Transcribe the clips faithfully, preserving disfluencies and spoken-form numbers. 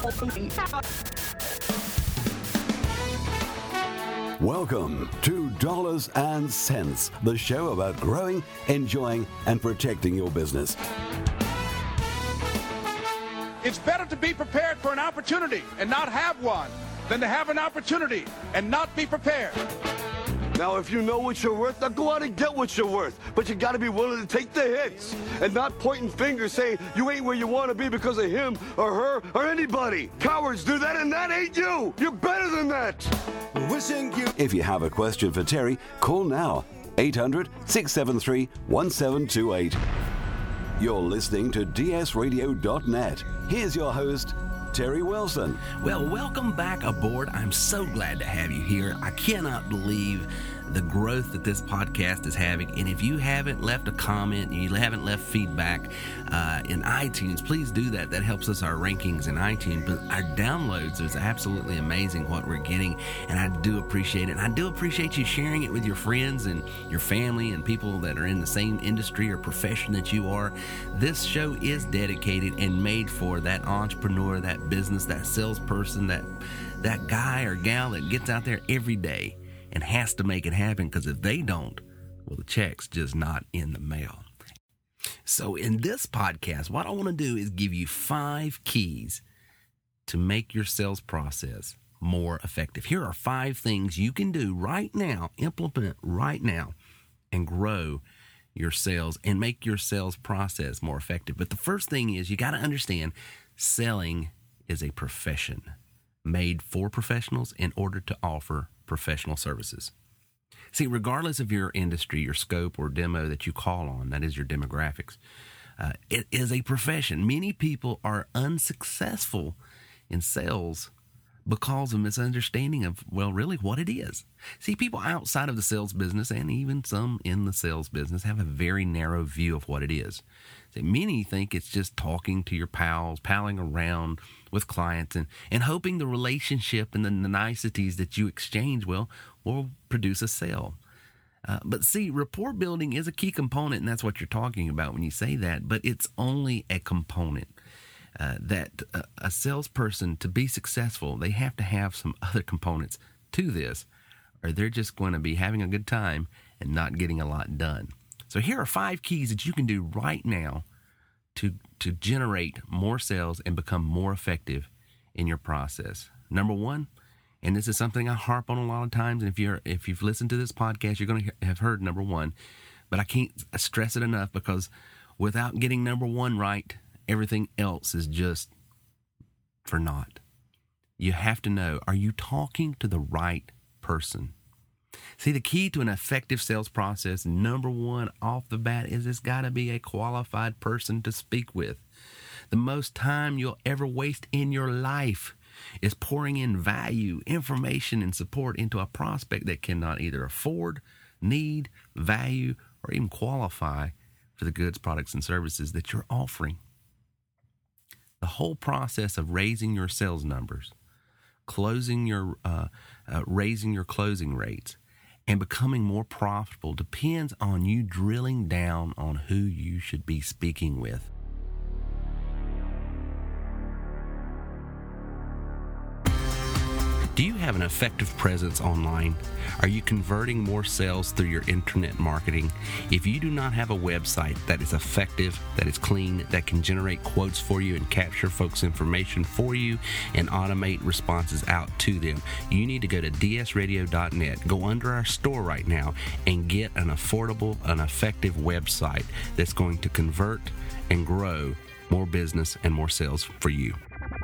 Welcome to Dollars and Cents, the show about growing, enjoying, and protecting your business. It's better to be prepared for an opportunity and not have one than to have an opportunity and not be prepared. Now, if you know what you're worth, now go out and get what you're worth. But you got to be willing to take the hits and not pointing fingers saying you ain't where you want to be because of him or her or anybody. Cowards do that, and that ain't you. You're better than that. Wishing you. If you have a question for Terry, call now. eight hundred, six seven three, one seven two eight. You're listening to D S radio dot net. Here's your host, Terry Wilson. Well, welcome back aboard. I'm so glad to have you here. I cannot believe the growth that this podcast is having. And if you haven't left a comment, you haven't left feedback uh, in iTunes, please do that. That helps us our rankings in iTunes. But our downloads is absolutely amazing what we're getting. And I do appreciate it. And I do appreciate you sharing it with your friends and your family and people that are in the same industry or profession that you are. This show is dedicated and made for that entrepreneur, that business, that salesperson, that that guy or gal that gets out there every day and has to make it happen, because if they don't, well, the check's just not in the mail. So in this podcast, what I want to do is give you five keys to make your sales process more effective. Here are five things you can do right now, implement right now, and grow your sales and make your sales process more effective. But the first thing is you got to understand selling is a profession made for professionals in order to offer professional services. See, regardless of your industry, your scope, or demo that you call on, that is your demographics, uh, it is a profession. Many people are unsuccessful in sales because of misunderstanding of, well, really what it is. See, people outside of the sales business and even some in the sales business have a very narrow view of what it is. See, many think it's just talking to your pals, palling around with clients and, and hoping the relationship and the niceties that you exchange will, will produce a sale. Uh, but see, rapport building is a key component, and that's what you're talking about when you say that, but it's only a component. Uh, that uh, a salesperson, to be successful, they have to have some other components to this, or they're just going to be having a good time and not getting a lot done. So here are five keys that you can do right now to to generate more sales and become more effective in your process. Number one, and this is something I harp on a lot of times, and if you're if you've listened to this podcast, you're going to have heard number one, but I can't stress it enough, because without getting number one right, everything else is just for naught. You have to know, are you talking to the right person? See, the key to an effective sales process, number one off the bat, is it's got to be a qualified person to speak with. The most time you'll ever waste in your life is pouring in value, information, and support into a prospect that cannot either afford, need, value, or even qualify for the goods, products, and services that you're offering. The whole process of raising your sales numbers, closing your, uh, uh, raising your closing rates, and becoming more profitable depends on you drilling down on who you should be speaking with. Do you have an effective presence online? Are you converting more sales through your internet marketing? If you do not have a website that is effective, that is clean, that can generate quotes for you and capture folks' information for you and automate responses out to them, you need to go to D S radio dot net. Go under our store right now and get an affordable and effective website that's going to convert and grow more business and more sales for you.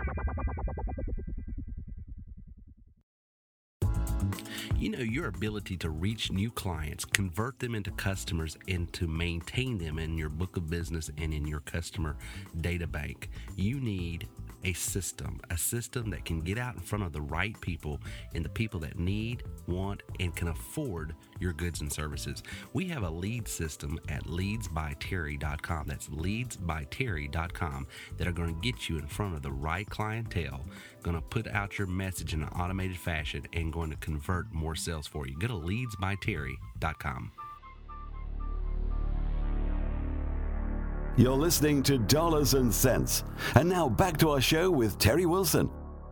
You know, your ability to reach new clients, convert them into customers, and to maintain them in your book of business and in your customer data bank, you need a system, a system that can get out in front of the right people and the people that need, want, and can afford your goods and services. We have a lead system at leads by terry dot com. That's leads by terry dot com that are going to get you in front of the right clientele, going to put out your message in an automated fashion, and going to convert more sales for you. Go to leads by terry dot com. You're listening to Dollars and Cents. And now back to our show with Terry Wilson.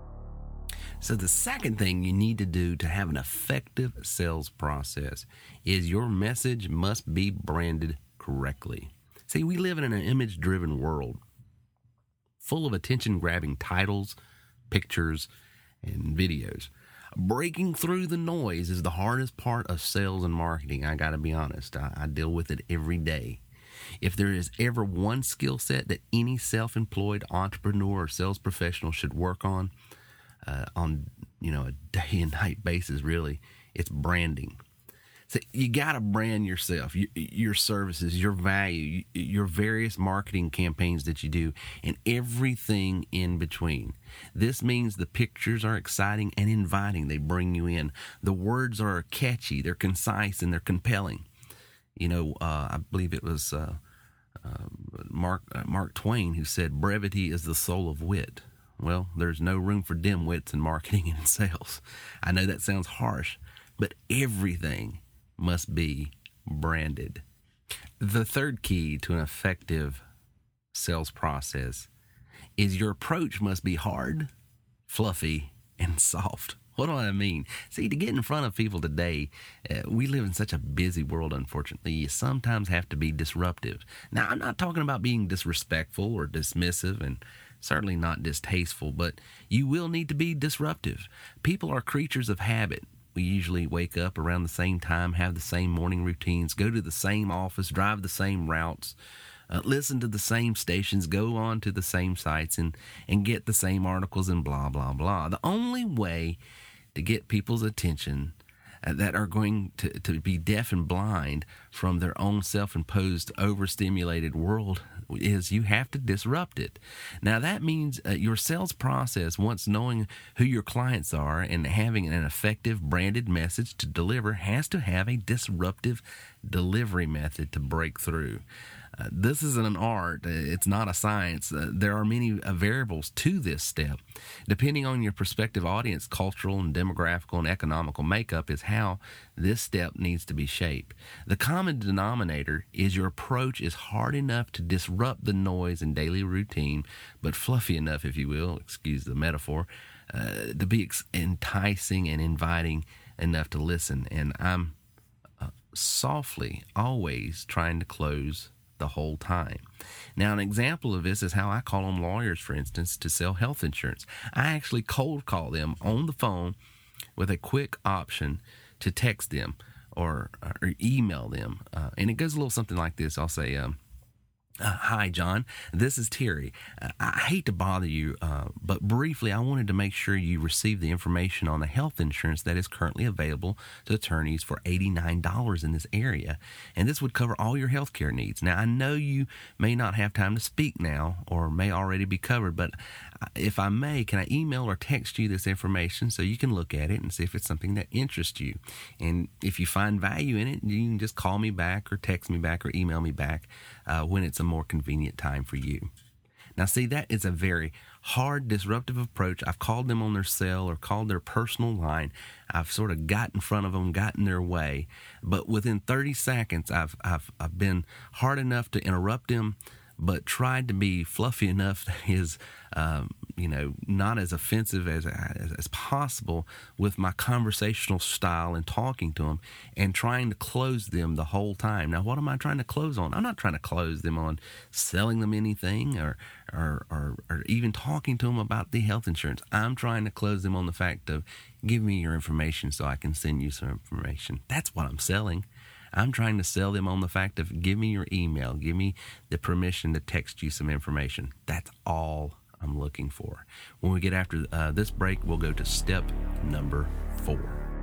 So the second thing you need to do to have an effective sales process is your message must be branded correctly. See, we live in an image-driven world full of attention-grabbing titles, pictures, and videos. Breaking through the noise is the hardest part of sales and marketing. I got to be honest. I, I deal with it every day. If there is ever one skill set that any self-employed entrepreneur or sales professional should work on, uh, on you know a day and night basis, really, it's branding. So you got to brand yourself, your, your services, your value, your various marketing campaigns that you do, and everything in between. This means the pictures are exciting and inviting. They bring you in. The words are catchy. They're concise and they're compelling. You know, uh, I believe it was uh, uh, Mark uh, Mark Twain who said, "Brevity is the soul of wit." Well, there's no room for dimwits in marketing and in sales. I know that sounds harsh, but everything must be branded. The third key to an effective sales process is your approach must be hard, fluffy, and soft. What do I mean? See, to get in front of people today, uh, we live in such a busy world, unfortunately. You sometimes have to be disruptive. Now, I'm not talking about being disrespectful or dismissive, and certainly not distasteful, but you will need to be disruptive. People are creatures of habit. We usually wake up around the same time, have the same morning routines, go to the same office, drive the same routes, uh, listen to the same stations, go on to the same sites, and, and get the same articles and blah, blah, blah. The only way to get people's attention uh, that are going to, to be deaf and blind from their own self-imposed, overstimulated world is you have to disrupt it. Now, that means uh, your sales process, once knowing who your clients are and having an effective branded message to deliver, has to have a disruptive delivery method to break through. Uh, this isn't an art. It's not a science. Uh, there are many uh, variables to this step. Depending on your prospective audience, cultural and demographical and economical makeup is how this step needs to be shaped. The common denominator is your approach is hard enough to disrupt the noise and daily routine, but fluffy enough, if you will, excuse the metaphor, uh, to be ex- enticing and inviting enough to listen. And I'm uh, softly always trying to close the whole time. Now, an example of this is how I call on lawyers, for instance, to sell health insurance. I actually cold call them on the phone with a quick option to text them or, or email them. Uh, and it goes a little something like this. I'll say, um, Uh, hi, John. This is Terry. Uh, I hate to bother you, uh, but briefly, I wanted to make sure you received the information on the health insurance that is currently available to attorneys for eighty-nine dollars in this area, and this would cover all your health care needs. Now, I know you may not have time to speak now or may already be covered, but if I may, can I email or text you this information so you can look at it and see if it's something that interests you? And if you find value in it, you can just call me back or text me back or email me back uh, when it's a more convenient time for you. Now, see, that is a very hard, disruptive approach. I've called them on their cell or called their personal line. I've sort of got in front of them, got in their way. But within thirty seconds, I've, I've, I've been hard enough to interrupt them, but tried to be fluffy enough that is, um, you know, not as offensive as, as as possible with my conversational style and talking to them and trying to close them the whole time. Now, what am I trying to close on? I'm not trying to close them on selling them anything or or, or, or even talking to them about the health insurance. I'm trying to close them on the fact of, give me your information so I can send you some information. That's what I'm selling. I'm trying to sell them on the fact of, give me your email, give me the permission to text you some information. That's all I'm looking for. When we get after uh, this break, we'll go to step number four.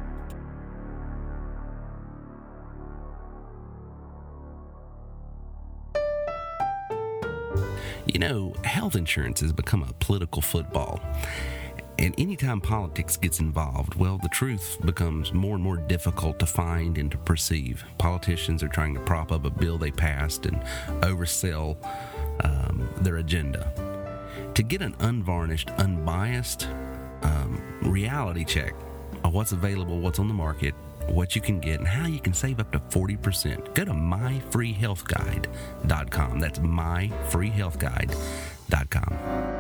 You know, health insurance has become a political football. And anytime politics gets involved, well, the truth becomes more and more difficult to find and to perceive. Politicians are trying to prop up a bill they passed and oversell um, their agenda. To get an unvarnished, unbiased um, reality check of what's available, what's on the market, what you can get and how you can save up to forty percent. Go to my free health guide dot com. That's my free health guide dot com.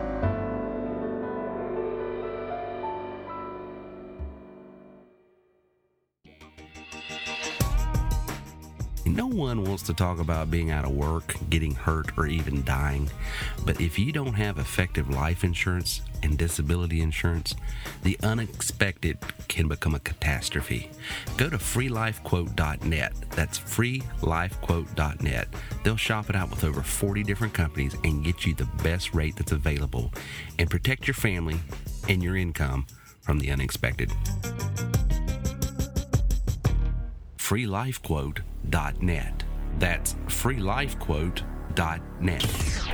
No one wants to talk about being out of work, getting hurt, or even dying. But if you don't have effective life insurance and disability insurance, the unexpected can become a catastrophe. Go to free life quote dot net. That's free life quote dot net. They'll shop it out with over forty different companies and get you the best rate that's available and protect your family and your income from the unexpected. free life quote dot net. That's free life quote dot net.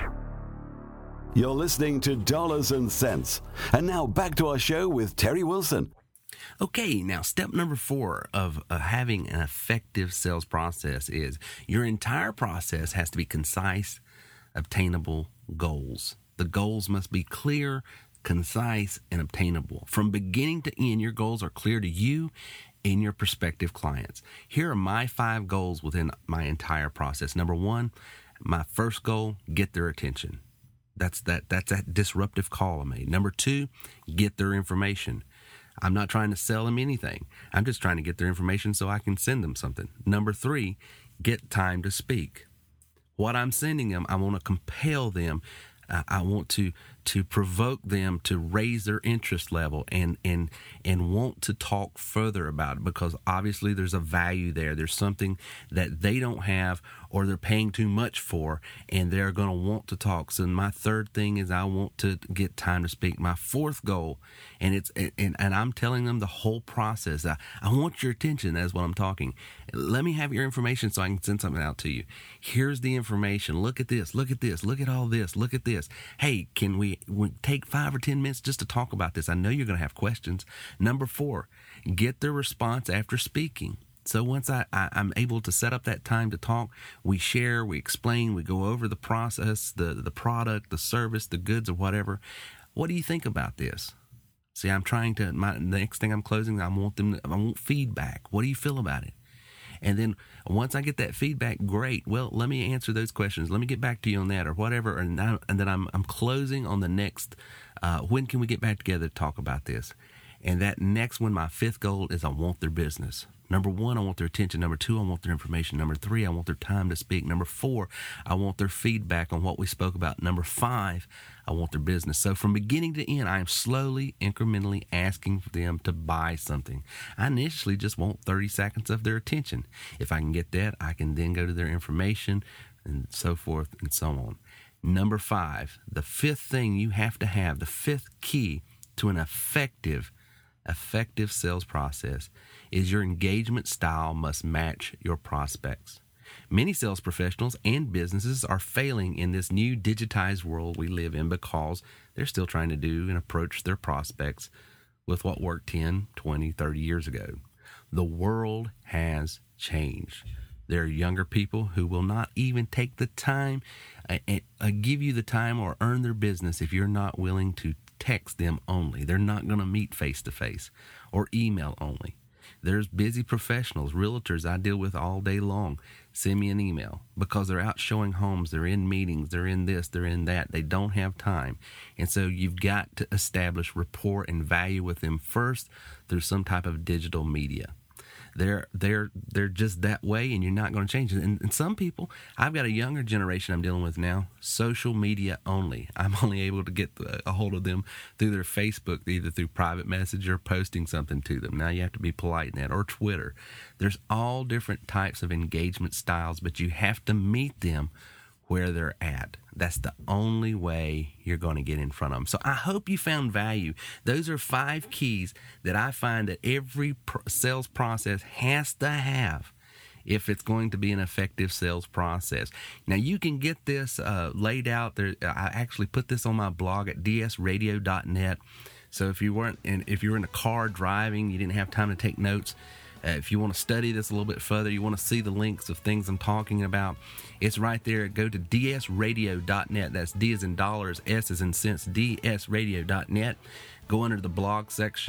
You're listening to Dollars and Cents. And now back to our show with Terry Wilson. Okay, now step number four of uh, having an effective sales process is your entire process has to be concise, obtainable goals. The goals must be clear, concise, and obtainable. From beginning to end, your goals are clear to you and your prospective clients. Here are my five goals within my entire process. Number one, my first goal, get their attention. That's that that's that disruptive call I made. Number two, get their information. I'm not trying to sell them anything. I'm just trying to get their information so I can send them something. Number three, get time to speak. What I'm sending them, I want to compel them. Uh, I want to to provoke them to raise their interest level and and and want to talk further about it, because obviously there's a value there. There's something that they don't have or they're paying too much for, and they're going to want to talk. So my third thing is I want to get time to speak. My fourth goal, and it's and, and I'm telling them the whole process. I, I want your attention. That's what I'm talking. Let me have your information so I can send something out to you. Here's the information. Look at this. Look at this. Look at all this. Look at this. Hey, can we, we take five or ten minutes just to talk about this? I know you're going to have questions. Number four, get their response after speaking. So once I, I, I'm able to set up that time to talk, we share, we explain, we go over the process, the, the product, the service, the goods, or whatever. What do you think about this? See, I'm trying to, my the next thing I'm closing, I want them, to, I want feedback. What do you feel about it? And then once I get that feedback, great. Well, let me answer those questions. Let me get back to you on that or whatever. And, now, and then I'm I'm closing on the next, uh, when can we get back together to talk about this? And that next one, my fifth goal is I want their business. Number one, I want their attention. Number two, I want their information. Number three, I want their time to speak. Number four, I want their feedback on what we spoke about. Number five, I want their business. So from beginning to end, I am slowly, incrementally asking for them to buy something. I initially just want thirty seconds of their attention. If I can get that, I can then go to their information and so forth and so on. Number five, the fifth thing you have to have, the fifth key to an effective effective sales process is your engagement style must match your prospects. Many sales professionals and businesses are failing in this new digitized world we live in because they're still trying to do and approach their prospects with what worked ten, twenty, thirty years ago. The world has changed. There are younger people who will not even take the time, uh, uh, give you the time or earn their business if you're not willing to text them only. They're not going to meet face-to-face or email only. There's busy professionals, realtors I deal with all day long. Send me an email because they're out showing homes. They're in meetings. They're in this. They're in that. They don't have time. And so you've got to establish rapport and value with them first through some type of digital media. They're they're they're just that way, and you're not going to change it. And, and some people, I've got a younger generation I'm dealing with now, social media only. I'm only able to get a hold of them through their Facebook, either through private message or posting something to them. Now you have to be polite in that, or Twitter. There's all different types of engagement styles, but you have to meet them where they're at. That's the only way you're going to get in front of them. So I hope you found value. Those are five keys that I find that every pr- sales process has to have if it's going to be an effective sales process. Now, you can get this uh, laid out there. I actually put this on my blog at d s radio dot net. So if you weren't in, if you were in a car driving, you didn't have time to take notes, Uh, if you want to study this a little bit further, you want to see the links of things I'm talking about, it's right there. Go to d s radio dot net. That's D as in dollars, S as in cents, d s radio dot net. Go under the blog section.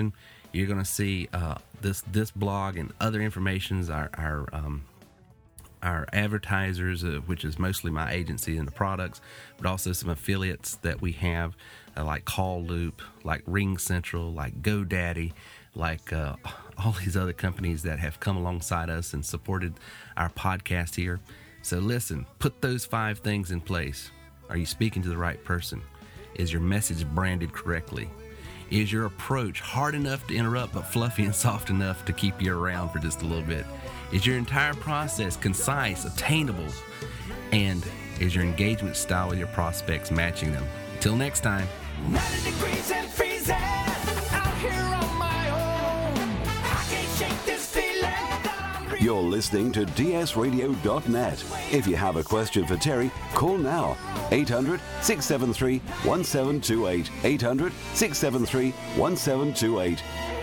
You're going to see uh, this this blog and other informations, our our um, our advertisers, uh, which is mostly my agency and the products, but also some affiliates that we have, uh, like Call Loop, like Ring Central, like GoDaddy, like uh, all these other companies that have come alongside us and supported our podcast here. So listen, put those five things in place. Are you speaking to the right person? Is your message branded correctly? Is your approach hard enough to interrupt but fluffy and soft enough to keep you around for just a little bit? Is your entire process concise, attainable? And is your engagement style with your prospects matching them? Until next time. ninety degrees and freezing out here on my own. I can't shake this feeling that I'm breathing. You're listening to D S radio dot net. If you have a question for Terry, call now. eight hundred, six seven three, one seven two eight. eight hundred, six seven three, one seven two eight.